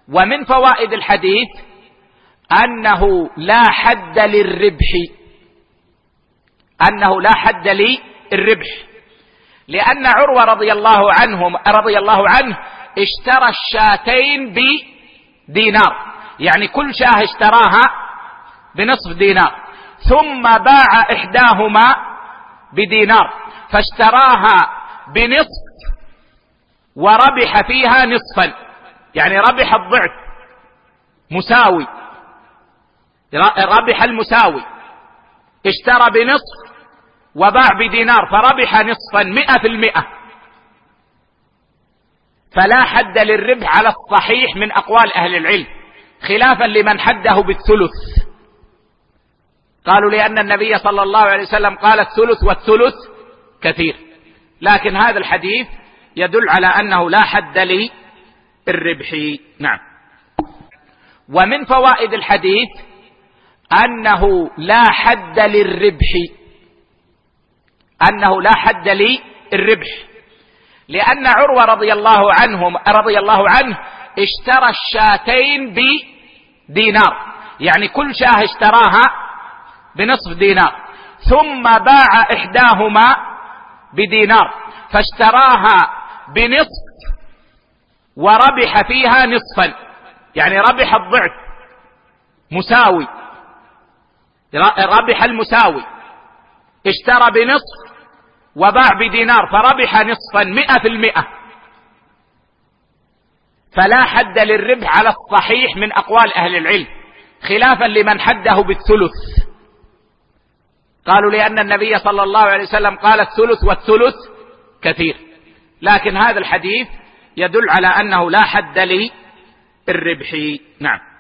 ومن فوائد الحديث أنه لا حد للربح، أنه لا حد للربح، لأن عروة رضي الله عنه اشترى الشاتين بدينار، يعني كل شاة اشتراها بنصف دينار، ثم باع إحداهما بدينار فاشتراها بنصف وربح فيها نصفا، يعني ربح الضعف مساوي، ربح المساوي، اشترى بنصف وباع بدينار فربح نصفا 100%. فلا حد للربح على الصحيح من أقوال أهل العلم، خلافا لمن حده بالثلث. قالوا لأن النبي صلى الله عليه وسلم قال الثلث والثلث كثير، لكن هذا الحديث يدل على أنه لا حد للربح. نعم. ومن فوائد الحديث أنه لا حد للربح، أنه لا حد للربح، لأن عروة رضي الله عنه اشترى الشاتين بدينار، يعني كل شاة اشتراها بنصف دينار، ثم باع إحداهما بدينار فاشتراها بنصف وربح فيها نصفا، يعني ربح الضعف مساوي، ربح المساوي، اشترى بنصف وباع بدينار فربح نصفا 100%. فلا حد للربح على الصحيح من أقوال أهل العلم، خلافا لمن حده بالثلث. قالوا لأن النبي صلى الله عليه وسلم قال الثلث والثلث كثير، لكن هذا الحديث يدل على أنه لا حد للربح. نعم.